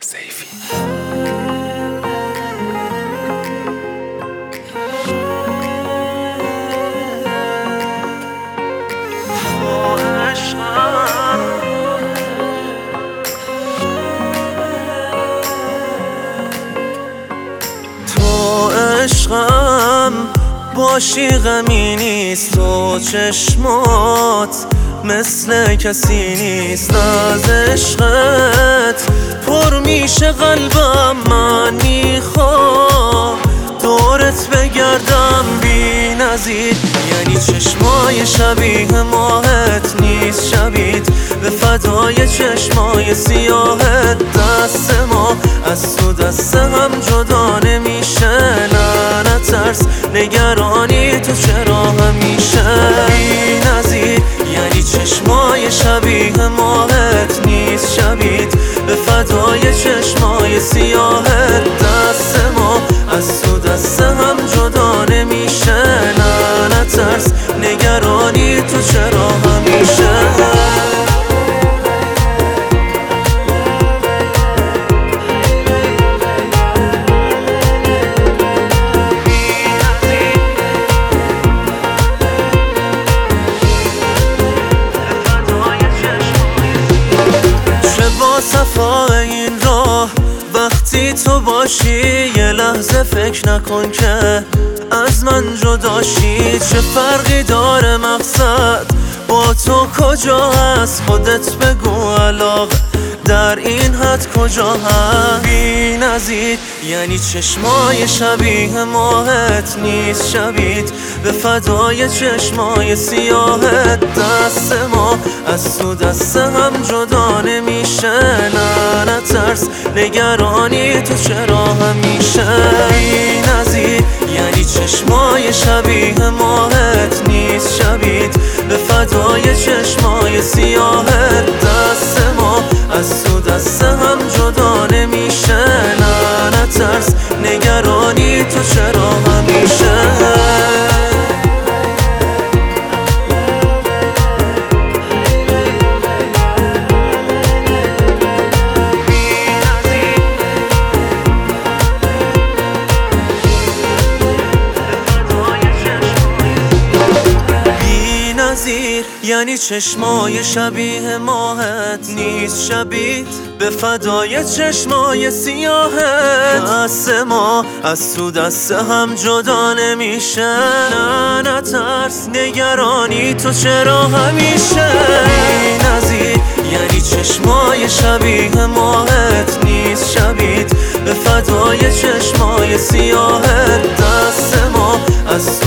سیفی. تو عشقم باشی غمی نیست، تو چشمات مثل کسی نیست. از عشقت پر میشه قلبم، من میخوام دورت بگردم بی نظیر. یعنی چشمای شبیه ماهت نیست شبیت، به فدای چشمای سیاهت. دست ما از تو دست هم جدا نمیشه، نه نترس نگرانی تو چرا همیشه بی نظیر. یعنی چشمای شبیه ماهت نیست شبیت، به فدای چشمای سیاهت. دست ما از تو دست هم جدا نمیشه، نه نترس نگرانی تو چرا همیشه. صفای این راه وقتی تو باشی، یه لحظه فکر نکن که از من جداشی. چه فرقی داره مقصد با تو کجا هست، خودت بگو علاقه در این حد کجا هست بی نظیر. یعنی چشمای شبیه ماهت نیست شبیت، به فدای چشمای سیاهت. دست ما از تو دست هم جدا نمیشه، نه نترس نگرانی تو چرا همیشه بی نظیر. یعنی چشمای شبیه ماهت نیست شبیت، به فدای چشمای سیاهت. دست ما از تو دست هم جدا نمیشه، نه نترس نگرانی تو چرا همیشه. یعنی چشمای شبیه ماهت نیست شبیت، به فدای چشمای سیاهت. دست ما از تو دست هم جدا نمیشه، نه نترس نگرانی تو چرا همیشه بی نظیر. یعنی چشمای شبیه ماهت نیست شبیت، به فدای چشمای سیاهت. دست ما از